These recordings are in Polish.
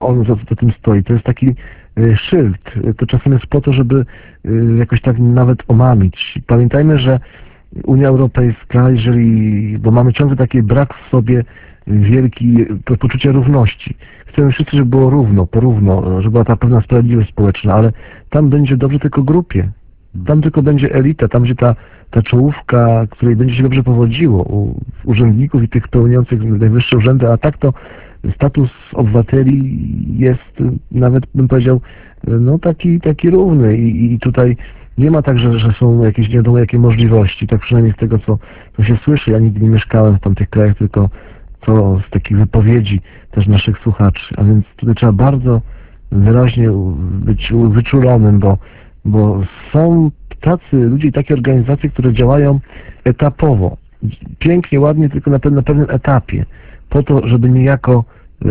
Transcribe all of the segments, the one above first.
on za tym stoi. To jest taki szyld. To czasem jest po to, żeby jakoś tak nawet omamić. Pamiętajmy, że Unia Europejska, bo mamy ciągle taki brak w sobie wielki poczucia równości. Chcemy wszyscy, żeby było równo, porówno, żeby była ta pewna sprawiedliwość społeczna, ale tam będzie dobrze tylko grupie. Tam tylko będzie elita, tam będzie ta czołówka, której będzie się dobrze powodziło u urzędników i tych pełniących najwyższe urzędy, a tak to status obywateli jest nawet, bym powiedział, no taki równy i tutaj nie ma tak, że są jakieś nie wiadomo jakie możliwości, tak przynajmniej z tego, co się słyszy. Ja nigdy nie mieszkałem w tamtych krajach, tylko co z takich wypowiedzi też naszych słuchaczy. A więc tutaj trzeba bardzo wyraźnie być wyczulonym, bo są tacy ludzie i takie organizacje, które działają etapowo. Pięknie, ładnie, tylko na pewnym etapie. Po to, żeby niejako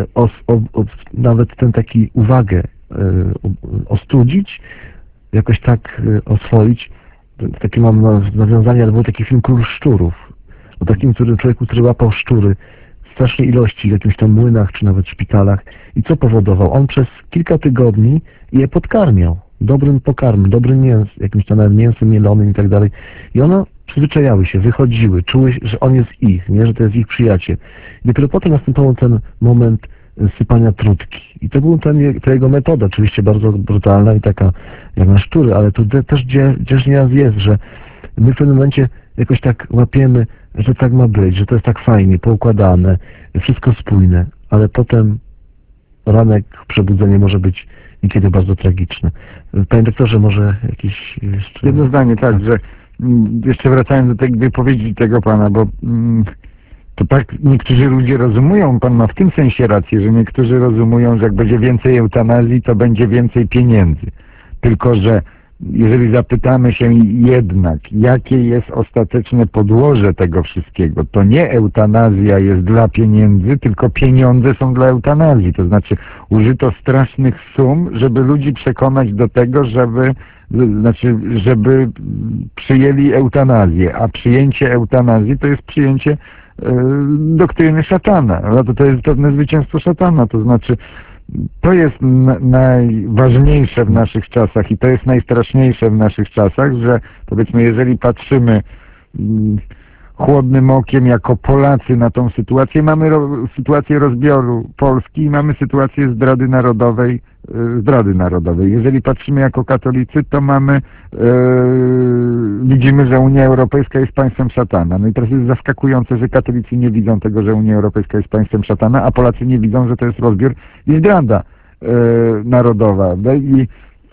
nawet ten taki uwagę ostudzić, jakoś tak oswoić. Takie mam nawiązanie, ale był taki film Król Szczurów. O takim człowieku, który łapał szczury w strasznej ilości w jakimś tam młynach, czy nawet szpitalach. I co powodował? On przez kilka tygodni je podkarmiał. Dobrym pokarmem, dobrym mięsem, jakimś tam nawet mięsem mielonym i tak dalej. I one przyzwyczajały się, wychodziły, czuły, że on jest ich, nie, że to jest ich przyjaciel. I dopiero potem następował ten moment sypania trutki. I to był ta jego metoda, oczywiście bardzo brutalna i taka jak na szczury, ale to też gdzieś nieraz jest, że my w pewnym momencie jakoś tak łapiemy, że tak ma być, że to jest tak fajnie, poukładane, wszystko spójne, ale potem ranek, przebudzenie może być niekiedy bardzo tragiczne. Panie doktorze, może jakiś jeszcze... Jedno zdanie, tak, że jeszcze wracając do tej wypowiedzi tego pana, bo to tak niektórzy ludzie rozumują, pan ma w tym sensie rację, że niektórzy rozumują, że jak będzie więcej eutanazji, to będzie więcej pieniędzy. Tylko że jeżeli zapytamy się jednak, jakie jest ostateczne podłoże tego wszystkiego, to nie eutanazja jest dla pieniędzy, tylko pieniądze są dla eutanazji. To znaczy użyto strasznych sum, żeby ludzi przekonać do tego, żeby przyjęli eutanazję, a przyjęcie eutanazji to jest przyjęcie doktryny szatana. To jest pewne zwycięstwo szatana, to znaczy to jest najważniejsze w naszych czasach i to jest najstraszniejsze w naszych czasach, że powiedzmy, jeżeli patrzymy chłodnym okiem jako Polacy na tą sytuację, mamy sytuację rozbioru Polski i mamy sytuację zdrady narodowej. Jeżeli patrzymy jako katolicy, to widzimy, że Unia Europejska jest państwem szatana. No i teraz jest zaskakujące, że katolicy nie widzą tego, że Unia Europejska jest państwem szatana, a Polacy nie widzą, że to jest rozbiór i zdrada narodowa. No i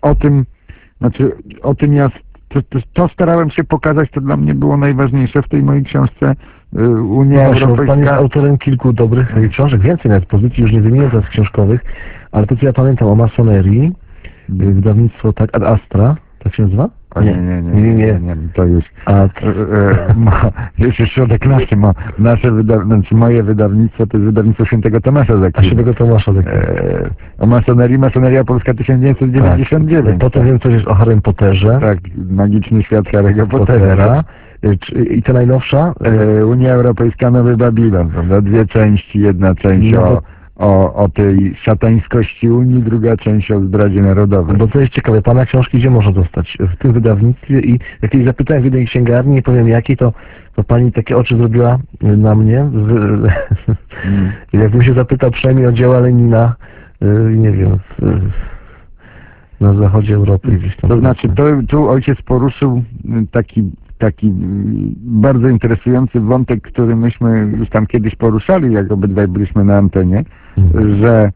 o tym ja to starałem się pokazać, to dla mnie było najważniejsze w tej mojej książce Unia Europejska. Pan jest autorem kilku dobrych książek, więcej nawet pozycji, już nie wymienię teraz książkowych, ale to co ja pamiętam o masonerii, wydawnictwo tak Ad Astra, tak się nazywa? Nie, to już jest środek nasz, moje wydawnictwo to jest wydawnictwo Świętego Tomasza z Akwinu. Świętego Tomasza z Akwinu. O Masoneria Polska 1999. Tak. Potem wiem coś o Harrym Potterze. Tak, magiczny świat Harry'ego Pottera. I ta najnowsza? Unia Europejska Nowy Babilon, prawda? Dwie części, jedna część o tej szatańskości Unii, druga część o zdradzie narodowej. Bo to jest ciekawe, pana książki gdzie można dostać? W tym wydawnictwie i jak jej zapytałem w jednej księgarni, nie powiem jakiej, to pani takie oczy zrobiła na mnie. Jakbym się zapytał przynajmniej o dzieła Lenina, nie wiem, na zachodzie Europy gdzieś tam. To znaczy, tu ojciec poruszył taki bardzo interesujący wątek, który myśmy już tam kiedyś poruszali, jak obydwaj byliśmy na antenie, że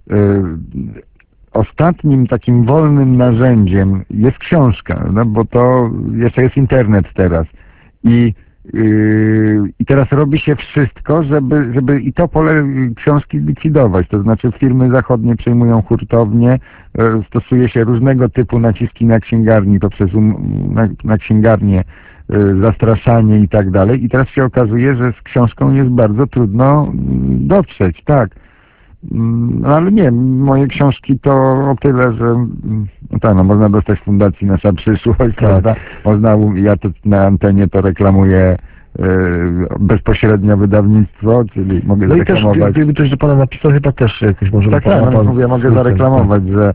ostatnim takim wolnym narzędziem jest książka, no bo to jeszcze jest internet teraz i teraz robi się wszystko, żeby i to pole książki likwidować, to znaczy firmy zachodnie przejmują hurtownie, stosuje się różnego typu naciski na księgarni poprzez na księgarnię, zastraszanie i tak dalej. I teraz się okazuje, że z książką jest bardzo trudno dotrzeć, tak. Ale nie, moje książki to o tyle, że można dostać w Fundacji Nasza Przyszłość, prawda? Ja to na antenie to reklamuję bezpośrednio wydawnictwo, czyli mogę No i też, zareklamować. gdyby ktoś do pana napisał, chyba też jakoś może... Tak, pan- no, mówię, mogę zareklamować, że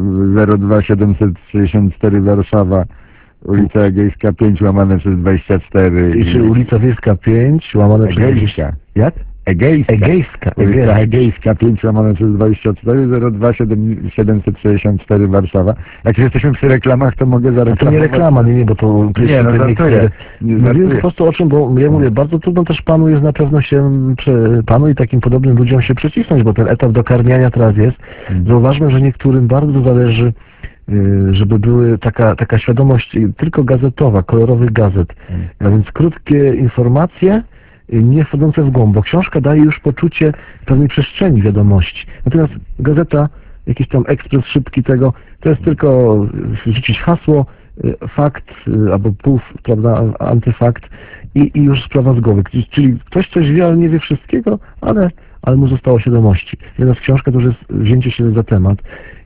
02764 Warszawa, ulica Egejska 5 łamane przez 24. I czy ulica Wiejska 5, łamane przez... Egejska. Jak? Egejska. Egejska. Ulica Egejska 5 łamane przez 24, 02764 Warszawa. Jak już jesteśmy przy reklamach, to mogę A zareklamować. to nie reklama, nie, bo to... Nie, no żartuję. Mówimy po prostu o czym, bo ja mówię, bardzo trudno też panu jest na pewno panu i takim podobnym ludziom się przycisnąć, bo ten etap dokarmiania teraz jest. Zauważmy, że niektórym bardzo zależy, żeby były taka świadomość tylko gazetowa, kolorowych gazet. A więc krótkie informacje, nie wchodzące w głąb, bo książka daje już poczucie pewnej przestrzeni wiadomości. Natomiast gazeta, jakiś tam ekspres szybki tego, to jest tylko rzucić hasło, fakt albo prawda, antyfakt i już sprawa z głowy. Czyli ktoś coś wie, ale nie wie wszystkiego, ale mu zostało świadomości. Natomiast książka to już jest wzięcie się za temat.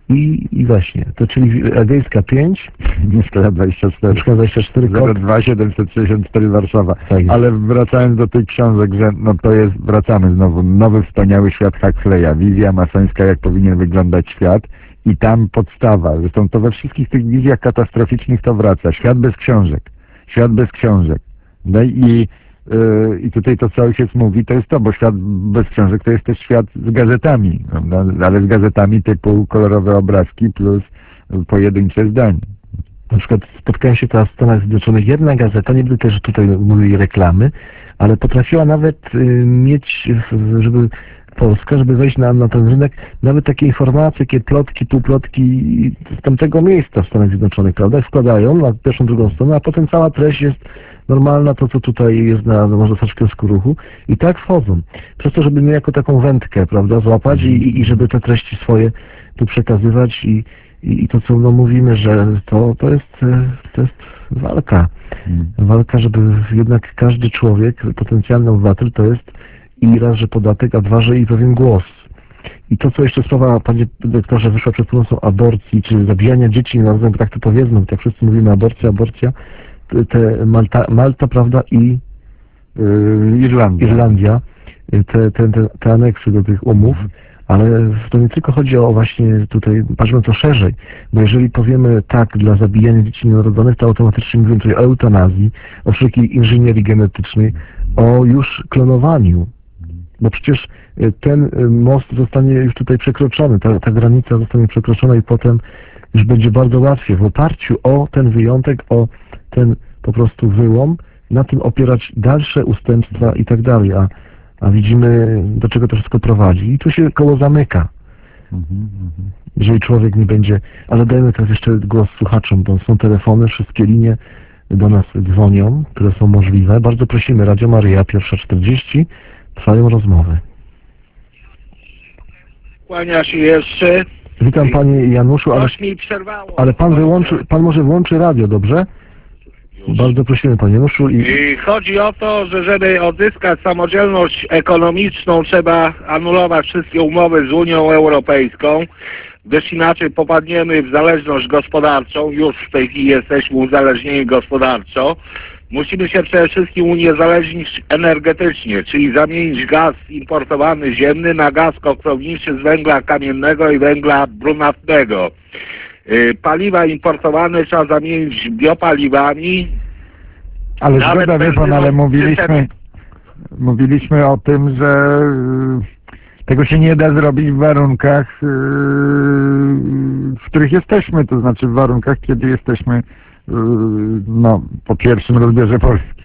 I właśnie, to czyli Egejska 5, Szkoda 24. Szkoda 24, kod 02764 Warszawa. Tak. Ale wracając do tych książek, że no to jest, wracamy znowu, nowy wspaniały świat Huxleya, wizja masońska, jak powinien wyglądać świat i tam podstawa. Zresztą to we wszystkich tych wizjach katastroficznych to wraca. Świat bez książek. Świat bez książek. No i tutaj to, co ojciec mówi, to jest to, bo świat bez książek to jest też świat z gazetami, prawda? Ale z gazetami typu kolorowe obrazki plus pojedyncze zdania. Na przykład spotkałem się teraz w Stanach Zjednoczonych, jedna gazeta, nie będę też tutaj mówili reklamy, ale potrafiła nawet mieć, żeby Polska, żeby wejść na ten rynek, nawet takie informacje, takie plotki, półplotki z tamtego miejsca w Stanach Zjednoczonych, prawda? Wkładają na pierwszą, drugą stronę, a potem cała treść jest normalna, to co tutaj jest można w kiosku ruchu i tak wchodzą. Przez to, żeby my jako taką wędkę, prawda, złapać i żeby te treści swoje tu przekazywać i to, co mówimy, że to jest walka. Walka, żeby jednak każdy człowiek, potencjalny obywatel, to jest i raz, że podatek, a dwa, że i pewien głos. I to, co jeszcze sprawa, panie doktorze, wyszła przed pomocą aborcji, czy zabijania dzieci, nazwijmy tak to powiedzmy, tak wszyscy mówimy aborcja, Malta, prawda, i Irlandia, te aneksy do tych umów, ale to nie tylko chodzi o właśnie tutaj, patrzmy to szerzej, bo jeżeli powiemy tak dla zabijania dzieci nienarodzonych, to automatycznie mówimy tutaj o eutanazji, o wszelkiej inżynierii genetycznej, o już klonowaniu, bo przecież ten most zostanie już tutaj przekroczony, ta granica zostanie przekroczona i potem już będzie bardzo łatwiej w oparciu o ten wyjątek, o ten po prostu wyłom, na tym opierać dalsze ustępstwa i tak dalej, a widzimy, do czego to wszystko prowadzi. I tu się koło zamyka. Jeżeli człowiek nie będzie... Ale dajmy teraz jeszcze głos słuchaczom, bo są telefony, wszystkie linie do nas dzwonią, które są możliwe. Bardzo prosimy, Radio Maryja, 1:40, trwają rozmowy. Kłania się jeszcze. Witam panie Januszu, Coś mi przerwało. ale pan może włączy radio, dobrze? Bardzo prosimy panie Januszu I chodzi o to, że żeby odzyskać samodzielność ekonomiczną, trzeba anulować wszystkie umowy z Unią Europejską, gdyż inaczej popadniemy w zależność gospodarczą. Już w tej chwili jesteśmy uzależnieni gospodarczo. Musimy się przede wszystkim uniezależnić energetycznie, czyli zamienić gaz importowany ziemny na gaz koksowniczy z węgla kamiennego i węgla brunatnego. Paliwa importowane trzeba zamienić biopaliwami. Ale Nawet zgoda, wie pan, benzyną ale mówiliśmy o tym, że tego się nie da zrobić w warunkach, w których jesteśmy, to znaczy w warunkach, kiedy jesteśmy po pierwszym rozbiorze Polski.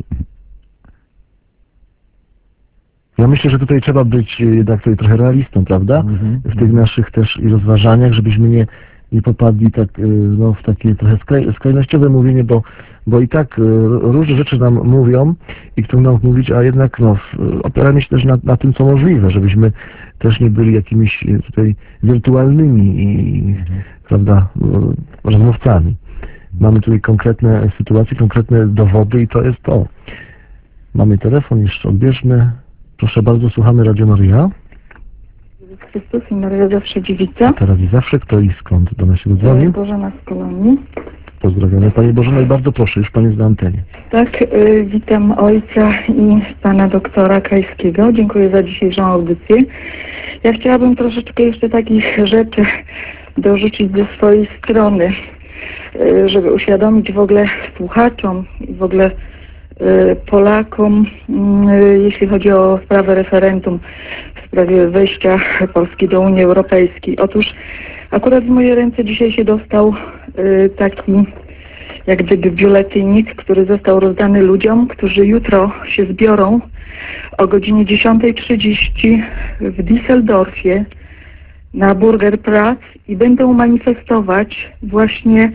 Ja myślę, że tutaj trzeba być jednak tutaj trochę realistą, prawda? W tych naszych też i rozważaniach, żebyśmy nie popadli tak, w takie trochę skrajnościowe mówienie, bo i tak różne rzeczy nam mówią i chcą nam mówić, a jednak opieramy się też na tym, co możliwe, żebyśmy też nie byli jakimiś tutaj wirtualnymi prawda, rozmówcami. Mamy tutaj konkretne sytuacje, konkretne dowody i to jest to. Mamy telefon, jeszcze odbierzmy. Proszę bardzo, słuchamy Radio Maryja. Chrystus i Maryja zawsze dziewica. A teraz i zawsze, kto i skąd do nas się dzwoni? Bożena z Kolonii. pozdrawiamy. Pani Bożena i bardzo proszę, już Pani jest na antenie. Tak, witam ojca i pana doktora Krajskiego. Dziękuję za dzisiejszą audycję. Ja chciałabym troszeczkę jeszcze takich rzeczy dorzucić ze swojej strony, żeby uświadomić w ogóle słuchaczom i w ogóle Polakom, jeśli chodzi o sprawę referendum w sprawie wejścia Polski do Unii Europejskiej. Otóż akurat w moje ręce dzisiaj się dostał taki jak gdyby biuletynik, który został rozdany ludziom, którzy jutro się zbiorą o godzinie 10:30 w Düsseldorfie na Burgerplatz i będą manifestować właśnie,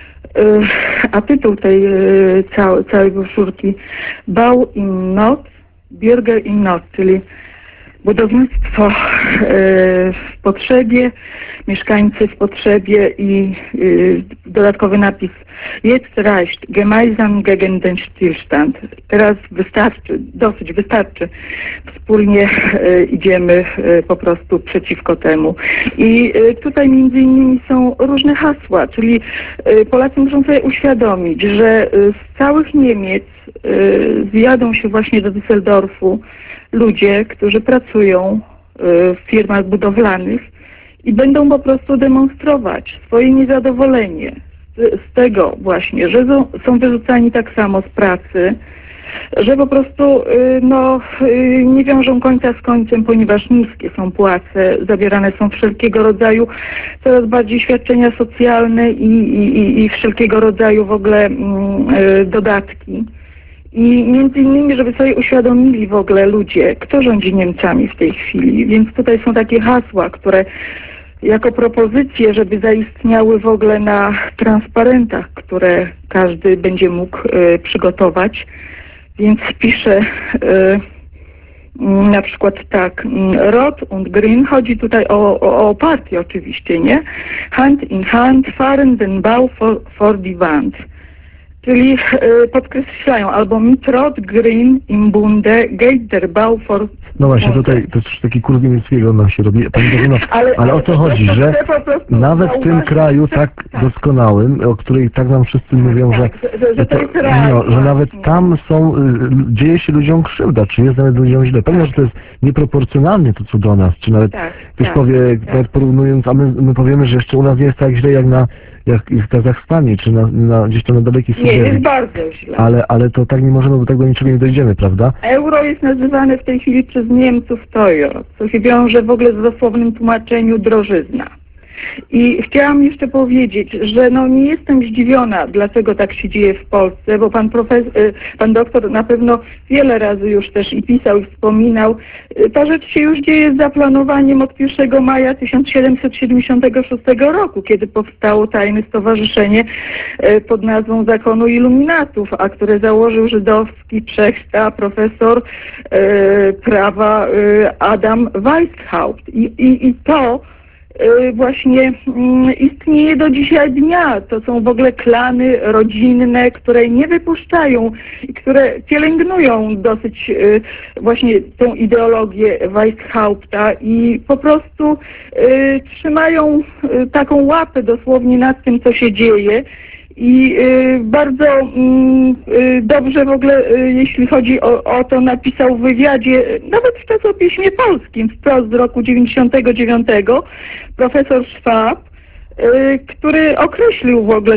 a tytuł tej całej broszurki Bau im Not, Bürger im Not, czyli budownictwo w potrzebie, mieszkańcy w potrzebie i dodatkowy napis Jetzt reicht gemeinsam gegen den Stillstand. Teraz wystarczy, dosyć wystarczy. Wspólnie idziemy po prostu przeciwko temu. I tutaj między innymi są różne hasła, czyli Polacy muszą sobie uświadomić, że z całych Niemiec zjadą się właśnie do Düsseldorfu ludzie, którzy pracują w firmach budowlanych i będą po prostu demonstrować swoje niezadowolenie z tego właśnie, że są wyrzucani tak samo z pracy, że po prostu nie wiążą końca z końcem, ponieważ niskie są płace, zabierane są wszelkiego rodzaju coraz bardziej świadczenia socjalne i wszelkiego rodzaju w ogóle dodatki. I między innymi, żeby sobie uświadomili w ogóle ludzie, kto rządzi Niemcami w tej chwili. Więc tutaj są takie hasła, które jako propozycje, żeby zaistniały w ogóle na transparentach, które każdy będzie mógł przygotować. Więc piszę na przykład tak, Rot und Grün, chodzi tutaj o partię oczywiście, nie? Hand in Hand fahren den Bau vor die Wand. Czyli podkreślają, albo mit Rot-Grün im Bunde geht der Bau vor... No właśnie, tutaj to jest taki kurs niemieckiego nam się robi. Pani Bożena, ale o to chodzi, że nawet w tym kraju tak doskonałym, o której tak nam wszyscy mówią, że nawet tam dzieje się ludziom krzywda, czy jest nawet ludziom źle. Pewnie, że to jest nieproporcjonalnie to, co do nas, czy nawet ktoś powie, nawet porównując, a my powiemy, że jeszcze u nas nie jest tak źle, jak w Kazachstanie, czy gdzieś tam na dalekiej Syberii. Nie, jest bardzo źle. Ale to tak nie możemy, bo tego niczego nie dojdziemy, prawda? Euro jest nazywane w tej chwili przez Niemców tojo, co się wiąże w ogóle z dosłownym tłumaczeniu drożyzna. I chciałam jeszcze powiedzieć, że nie jestem zdziwiona, dlaczego tak się dzieje w Polsce, bo pan doktor na pewno wiele razy już też i pisał, i wspominał. Ta rzecz się już dzieje z zaplanowaniem od 1 maja 1776 roku, kiedy powstało tajne stowarzyszenie pod nazwą Zakonu Iluminatów, a które założył żydowski przechsta profesor prawa Adam Weishaupt. I to właśnie istnieje do dzisiaj dnia. To są w ogóle klany rodzinne, które nie wypuszczają i które pielęgnują dosyć właśnie tą ideologię Weishaupta i po prostu trzymają taką łapę dosłownie nad tym, co się dzieje. I bardzo dobrze w ogóle, jeśli chodzi o to, napisał w wywiadzie, nawet w czasopiśmie polskim, wprost z roku 99, profesor Schwab, który określił w ogóle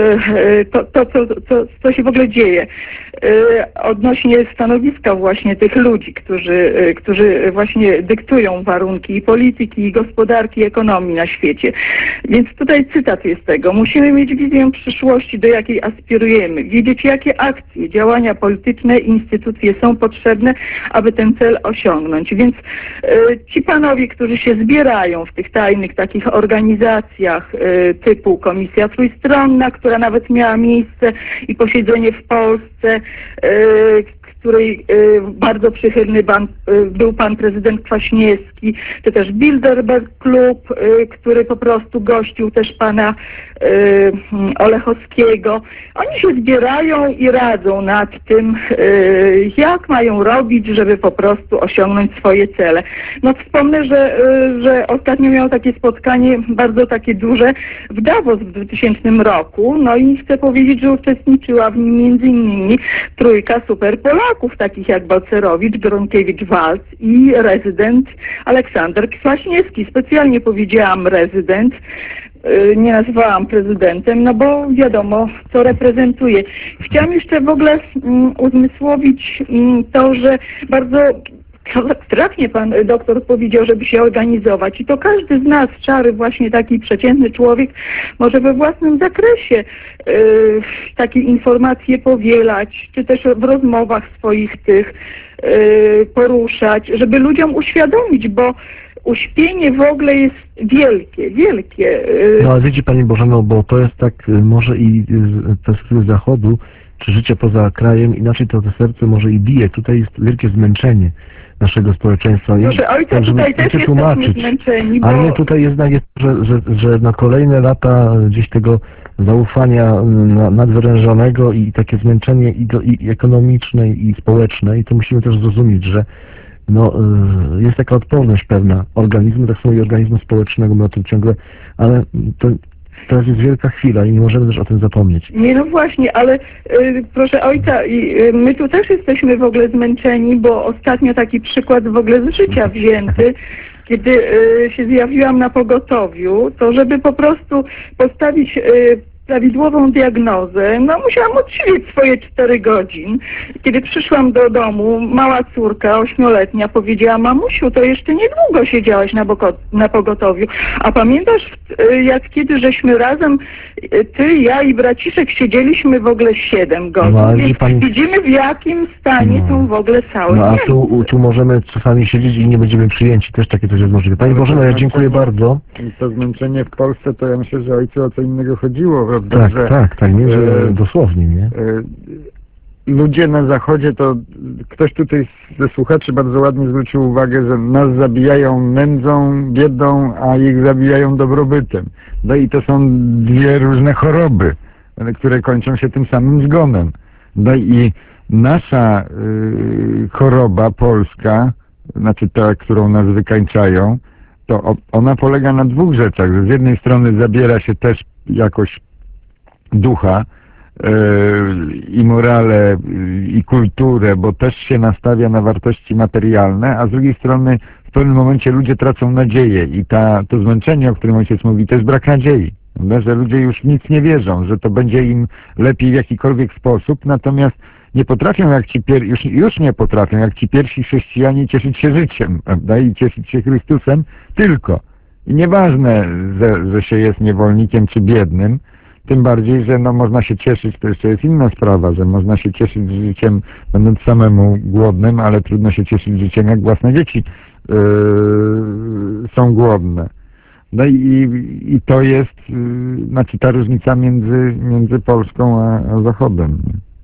co się w ogóle dzieje odnośnie stanowiska właśnie tych ludzi, którzy właśnie dyktują warunki i polityki, i gospodarki, i ekonomii na świecie. Więc tutaj cytat jest tego. Musimy mieć wizję przyszłości, do jakiej aspirujemy. Wiedzieć, jakie akcje, działania polityczne i instytucje są potrzebne, aby ten cel osiągnąć. Więc ci panowie, którzy się zbierają w tych tajnych takich organizacjach typu Komisja Trójstronna, która nawet miała miejsce i posiedzenie w Polsce, której bardzo przychylny był pan prezydent Kwaśniewski, czy też Bilderberg Klub, który po prostu gościł też pana Olechowskiego. Oni się zbierają i radzą nad tym, jak mają robić, żeby po prostu osiągnąć swoje cele. No wspomnę, że ostatnio miał takie spotkanie bardzo takie duże w Davos w 2000 roku, no i chcę powiedzieć, że uczestniczyła w nim między innymi trójka super Polaków, takich jak Balcerowicz, Gronkiewicz-Waltz i rezydent Aleksander Kwaśniewski. Specjalnie powiedziałam rezydent, nie nazwałam prezydentem, no bo wiadomo, co reprezentuje. Chciałam jeszcze w ogóle uzmysłowić to, że bardzo trafnie pan doktor powiedział, żeby się organizować i to każdy z nas, szary właśnie taki przeciętny człowiek, może we własnym zakresie takie informacje powielać, czy też w rozmowach swoich tych poruszać, żeby ludziom uświadomić, bo uśpienie w ogóle jest wielkie, wielkie. No ale widzi Pani Bożeno, bo to jest tak może i z perspektywy Zachodu, czy życia poza krajem, inaczej to serce może i bije. Tutaj jest wielkie zmęczenie naszego społeczeństwa. Proszę ojca, tak, tutaj też jesteśmy zmęczeni, bo... Ale nie, tutaj jednak jest, że na kolejne lata gdzieś tego zaufania nadwyrężonego i takie zmęczenie i ekonomiczne i społeczne i to musimy też zrozumieć, że no, jest taka odporność pewna organizmu, tak samo i organizmu społecznego, my o tym ciągle, ale to teraz jest wielka chwila i nie możemy też o tym zapomnieć. Nie, no właśnie, ale proszę ojca, my tu też jesteśmy w ogóle zmęczeni, bo ostatnio taki przykład w ogóle z życia wzięty, kiedy się zjawiłam na pogotowiu, to żeby po prostu postawić prawidłową diagnozę, no musiałam odsiedzieć swoje 4 godzin. Kiedy przyszłam do domu, mała córka, 8-letnia, powiedziała: mamusiu, to jeszcze niedługo siedziałaś na pogotowiu. A pamiętasz, jak kiedy żeśmy razem, ty, ja i braciszek siedzieliśmy w ogóle 7 godzin, No, więc pani... widzimy, w jakim stanie są w ogóle całe No a Niemcy. tu możemy czasami siedzieć i nie będziemy przyjęci, też takie coś jest możliwe. Pani Bożeno, ja dziękuję bardzo. To zmęczenie w Polsce, to ja myślę, że ojcu o co innego chodziło, prawda? Tak, że, tak, nie, że dosłownie, nie? Ludzie na Zachodzie, to ktoś tutaj ze słuchaczy bardzo ładnie zwrócił uwagę, że nas zabijają nędzą, biedą, a ich zabijają dobrobytem. No i to są 2 różne choroby, które kończą się tym samym zgonem. No i nasza choroba polska, znaczy ta, którą nas wykańczają, to ona polega na 2 rzeczach, że z jednej strony zabiera się też jakoś ducha i morale i kulturę, bo też się nastawia na wartości materialne, a z drugiej strony w pewnym momencie ludzie tracą nadzieję i to zmęczenie, o którym ojciec mówi, to jest brak nadziei, prawda? Że ludzie już nic nie wierzą, że to będzie im lepiej w jakikolwiek sposób, natomiast nie potrafią już nie potrafią jak ci pierwsi chrześcijanie cieszyć się życiem, prawda? I cieszyć się Chrystusem tylko. I nieważne, że się jest niewolnikiem czy biednym, tym bardziej, że no można się cieszyć, to jeszcze jest inna sprawa, że można się cieszyć życiem będąc samemu głodnym, ale trudno się cieszyć życiem, jak własne dzieci są głodne. No i to jest znaczy ta różnica między Polską a Zachodem.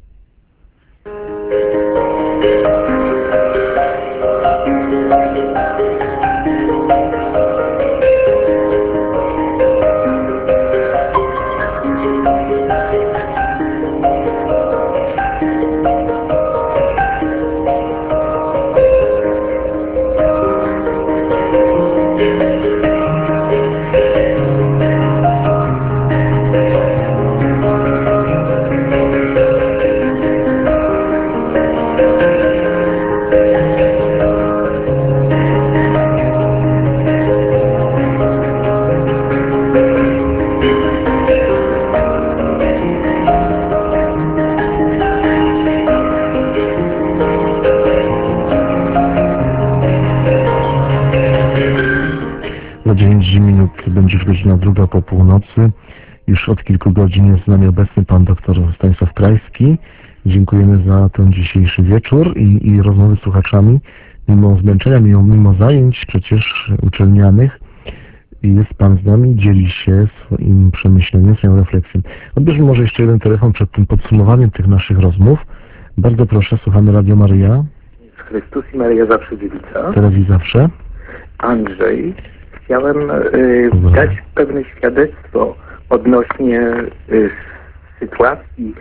Za 9 minut będzie już godzina 2 po północy. Już od kilku godzin jest z nami obecny pan doktor Stanisław Krajski. Dziękujemy za ten dzisiejszy wieczór i rozmowy z słuchaczami. Mimo zmęczenia, mimo zajęć przecież uczelnianych, jest pan z nami, dzieli się swoim przemyśleniem, swoją refleksją. Odbierzmy może jeszcze jeden telefon przed tym podsumowaniem tych naszych rozmów. Bardzo proszę, słuchamy Radio Maryja, Chrystus i Maryja zawsze dziewica. teraz i zawsze. Andrzej, chciałem Dobra. dać pewne świadectwo odnośnie sytuacji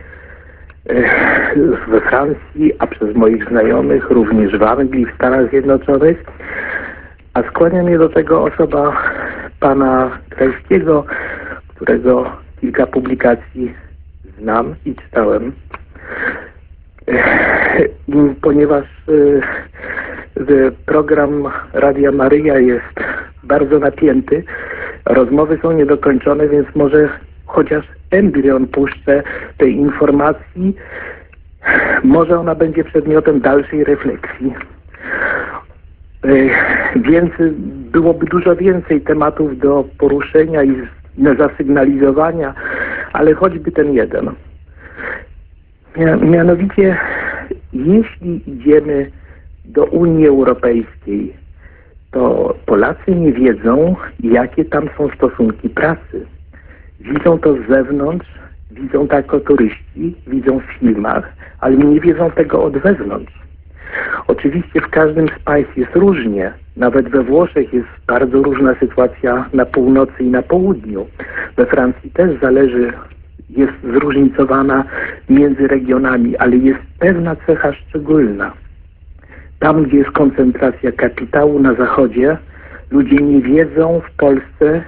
we Francji, a przez moich znajomych, również w Anglii, w Stanach Zjednoczonych, a skłania mnie do tego osoba pana Krajskiego, którego kilka publikacji znam i czytałem. Ponieważ program Radia Maryja jest bardzo napięty, rozmowy są niedokończone, więc może chociaż embrion puszczę tej informacji, może ona będzie przedmiotem dalszej refleksji. Więc byłoby dużo więcej tematów do poruszenia i zasygnalizowania, ale choćby ten jeden. Mianowicie, jeśli idziemy do Unii Europejskiej, to Polacy nie wiedzą, jakie tam są stosunki pracy. Widzą to z zewnątrz, widzą tak jako turyści, widzą w filmach, ale nie wiedzą tego od wewnątrz. Oczywiście w każdym z państw jest różnie. Nawet we Włoszech jest bardzo różna sytuacja na północy i na południu. We Francji też jest zróżnicowana między regionami, ale jest pewna cecha szczególna. Tam, gdzie jest koncentracja kapitału na zachodzie, ludzie nie wiedzą w Polsce,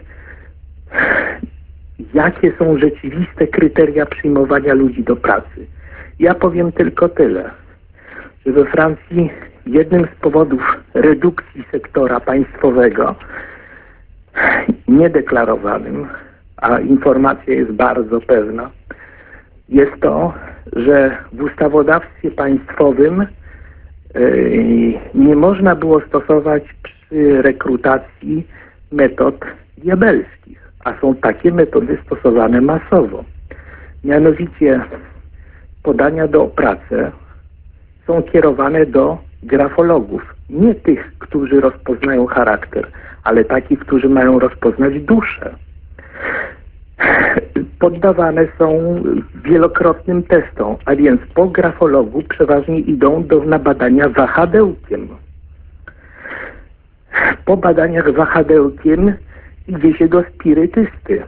jakie są rzeczywiste kryteria przyjmowania ludzi do pracy. Ja powiem tylko tyle, że we Francji jednym z powodów redukcji sektora państwowego, niedeklarowanym, a informacja jest bardzo pewna, jest to, że w ustawodawstwie państwowym nie można było stosować przy rekrutacji metod diabelskich, a są takie metody stosowane masowo. Mianowicie podania do pracy są kierowane do grafologów, nie tych, którzy rozpoznają charakter, ale takich, którzy mają rozpoznać duszę. Poddawane są wielokrotnym testom, a więc po grafologu przeważnie idą na badania wahadełkiem. Po badaniach wahadełkiem idzie się do spirytysty.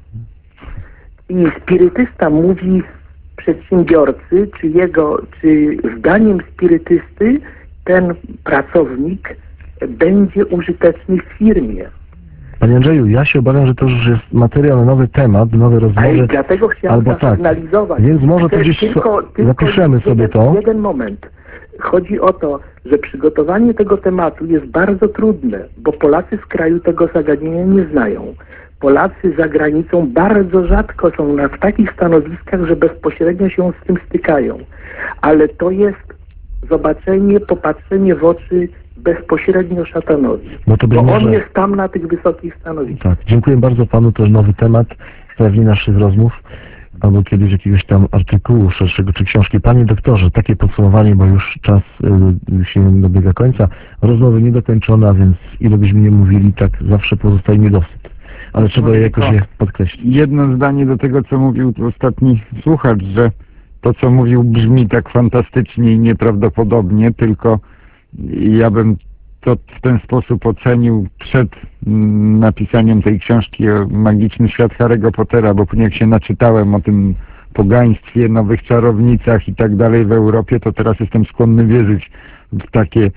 I spirytysta mówi przedsiębiorcy, czy zdaniem spirytysty ten pracownik będzie użyteczny w firmie. Panie Andrzeju, ja się obawiam, że to już jest materiał na nowy temat, nowe rozmowy. I dlatego chciałem albo tak. zasygnalizować. Więc może to gdzieś zapiszemy sobie to. Jeden moment. Chodzi o to, że przygotowanie tego tematu jest bardzo trudne, bo Polacy w kraju tego zagadnienia nie znają. Polacy za granicą bardzo rzadko są w takich stanowiskach, że bezpośrednio się z tym stykają. Ale to jest zobaczenie, popatrzenie w oczy bezpośrednio szatanowi. No to bo może... on jest tam na tych wysokich stanowiskach. Tak, dziękuję bardzo panu, to nowy temat w sprawie naszych rozmów, albo kiedyś jakiegoś tam artykułu szerszego, czy książki. Panie doktorze, takie podsumowanie, bo już czas się dobiega końca. Rozmowy niedokończona, więc ile byśmy nie mówili, tak zawsze pozostaje niedosyt. Ale trzeba jakoś je podkreślić. Jedno zdanie do tego, co mówił ostatni słuchacz, że to, co mówił, brzmi tak fantastycznie i nieprawdopodobnie, tylko ja bym to w ten sposób ocenił przed napisaniem tej książki o Magiczny Świat Harry'ego Pottera, bo później jak się naczytałem o tym pogaństwie, nowych czarownicach i tak dalej w Europie, to teraz jestem skłonny wierzyć w takie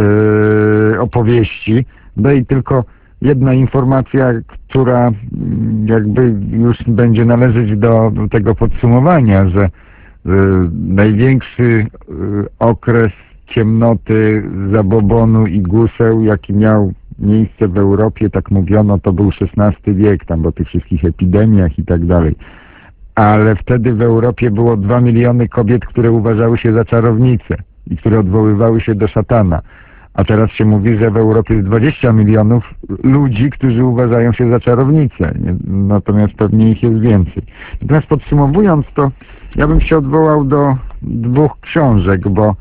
opowieści. No i tylko jedna informacja, która jakby już będzie należeć do tego podsumowania, że największy okres ciemnoty, zabobonu i guseł, jaki miał miejsce w Europie, tak mówiono, to był XVI wiek, tam po tych wszystkich epidemiach i tak dalej. Ale wtedy w Europie było 2 miliony kobiet, które uważały się za czarownice i które odwoływały się do szatana. A teraz się mówi, że w Europie jest 20 milionów ludzi, którzy uważają się za czarownice. Natomiast pewnie ich jest więcej. Natomiast podsumowując to, ja bym się odwołał do 2 książek, bo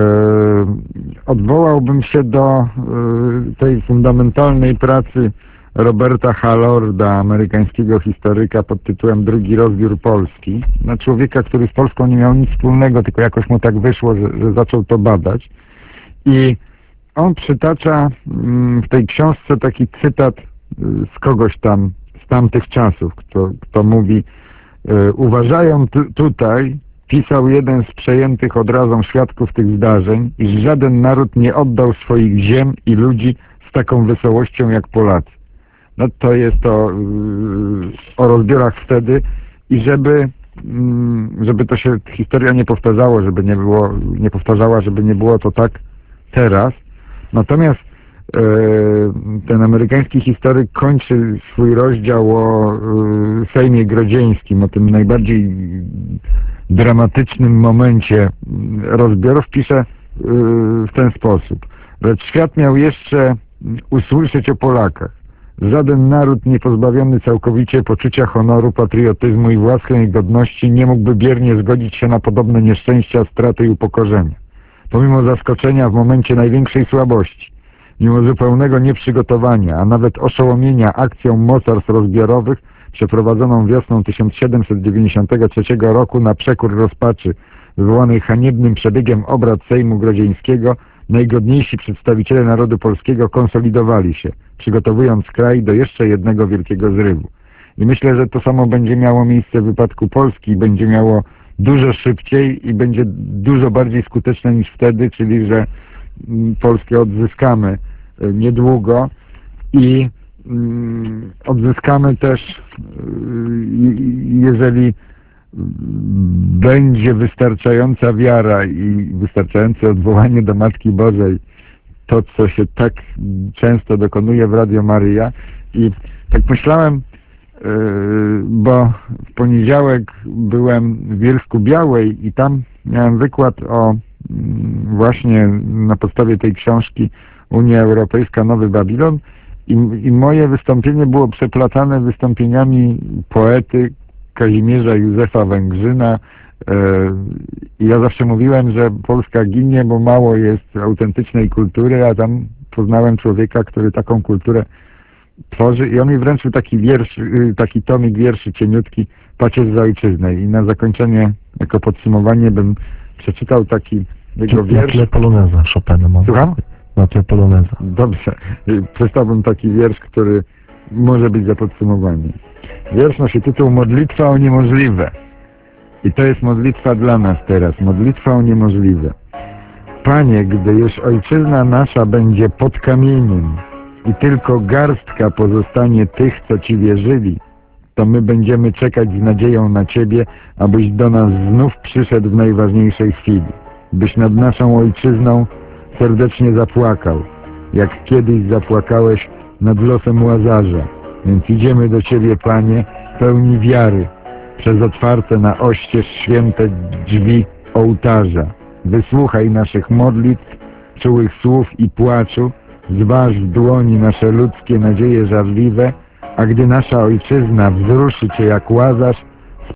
odwołałbym się do tej fundamentalnej pracy Roberta Halorda, amerykańskiego historyka, pod tytułem Drugi rozbiór Polski, na człowieka, który z Polską nie miał nic wspólnego, tylko jakoś mu tak wyszło, że zaczął to badać. I on przytacza w tej książce taki cytat z kogoś tam, z tamtych czasów, kto mówi: uważają tutaj, pisał jeden z przejętych odrazą świadków tych zdarzeń, iż żaden naród nie oddał swoich ziem i ludzi z taką wesołością jak Polacy. No to jest to o rozbiorach wtedy i żeby to się historia nie powtarzało, nie powtarzała, żeby nie było to tak teraz. Natomiast ten amerykański historyk kończy swój rozdział o Sejmie Grodzieńskim, o tym najbardziej dramatycznym momencie rozbiorów, pisze w ten sposób: lecz świat miał jeszcze usłyszeć o Polakach. Żaden naród niepozbawiony całkowicie poczucia honoru, patriotyzmu i własnej godności nie mógłby biernie zgodzić się na podobne nieszczęścia, straty i upokorzenia. Pomimo zaskoczenia w momencie największej słabości, mimo zupełnego nieprzygotowania, a nawet oszołomienia akcją mocarstw rozbiorowych przeprowadzoną wiosną 1793 roku na przekór rozpaczy wywołanej haniebnym przebiegiem obrad Sejmu Grodzieńskiego, najgodniejsi przedstawiciele narodu polskiego konsolidowali się, przygotowując kraj do jeszcze jednego wielkiego zrywu. I myślę, że to samo będzie miało miejsce w wypadku Polski i będzie miało dużo szybciej i będzie dużo bardziej skuteczne niż wtedy, czyli że Polskę odzyskamy niedługo i odzyskamy też, jeżeli będzie wystarczająca wiara i wystarczające odwołanie do Matki Bożej, to co się tak często dokonuje w Radio Maryja. I tak myślałem, bo w poniedziałek byłem w Bielsku Białej i tam miałem wykład o właśnie na podstawie tej książki Unia Europejska, Nowy Babilon i moje wystąpienie było przeplatane wystąpieniami poety Kazimierza Józefa Węgrzyna. I ja zawsze mówiłem, że Polska ginie, bo mało jest autentycznej kultury, a tam poznałem człowieka, który taką kulturę tworzy i on mi wręczył taki wiersz, taki tomik wierszy cieniutki, Pacierz za ojczyznę, i na zakończenie, jako podsumowanie, bym przeczytał taki jego Na wiersz. tle poloneza Chopina. Słucham? Na tle poloneza. Dobrze. Przeczytałbym taki wiersz, który może być za podsumowanie. Wiersz nosi tytuł Modlitwa o niemożliwe. I to jest modlitwa dla nas teraz. Modlitwa o niemożliwe. Panie, gdy już ojczyzna nasza będzie pod kamieniem i tylko garstka pozostanie tych, co Ci wierzyli, to my będziemy czekać z nadzieją na Ciebie, abyś do nas znów przyszedł w najważniejszej chwili. Byś nad naszą ojczyzną serdecznie zapłakał, jak kiedyś zapłakałeś nad losem Łazarza. Więc idziemy do Ciebie, Panie, pełni wiary, przez otwarte na oścież święte drzwi ołtarza. Wysłuchaj naszych modlitw, czułych słów i płaczu, zważ w dłoni nasze ludzkie nadzieje żarliwe, a gdy nasza ojczyzna wzruszy Cię jak Łazarz,